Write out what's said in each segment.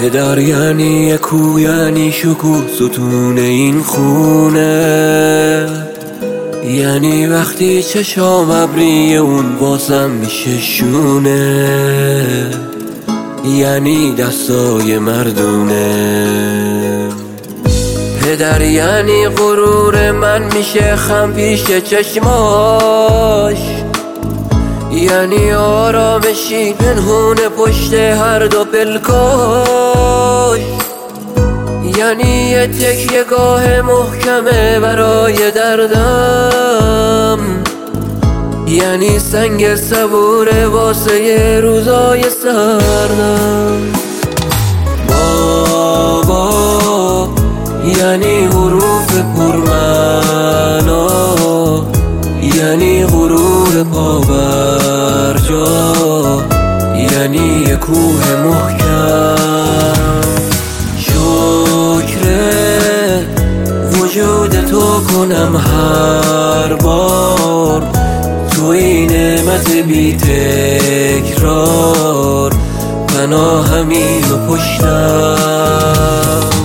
پدر یعنی کو، یعنی شکوه ستون این خونه، یعنی وقتی چشام ابری اون واسم میشه شونه، یعنی دستای مردونه. پدر یعنی غرور من میشه خم پیش چشماش، یعنی آرامشی پنهونه پشت هر دو پلکاش، یعنی یه تکیه گاه محکمه برای دردم، یعنی سنگ صبوره واسه ی روزای سردم. بابا یعنی حروف پرمعنا، یعنی غرور پا بر جا، یعنی یه کوه محکم. شکر وجود تو کنم هر بار، تو این نعمت بی تکرار، پناهمی و پشتم.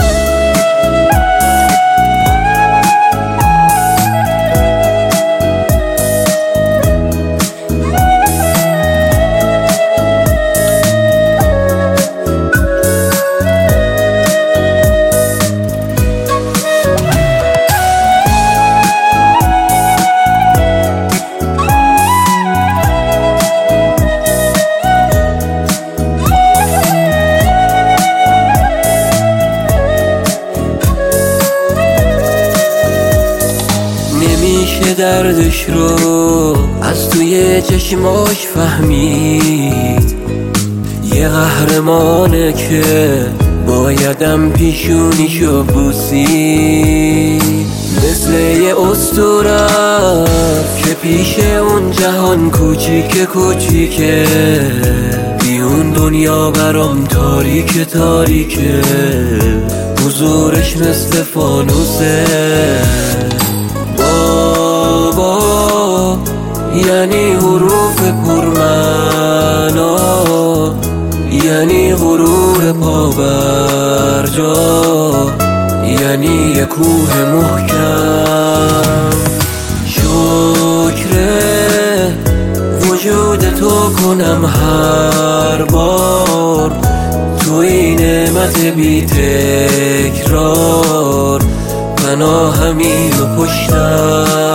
نمیشه دردش رو از توی چشماش فهمید، یه قهرمانه که بایدم پیشونیشو بوسید، مثل یه اسطوره که پیش اون جهان کوچیکه کوچیکه، بی اون دنیا برام تاریکه تاریکه، حضورش مثل فانوسه. بابا یعنی حروف پرمعنا، یعنی غرور پا بر جا، یعنی یه کوه محکم. شکر وجود تو کنم هر بار، تو این نعمت بی تکرار، پناهمی و پشتم.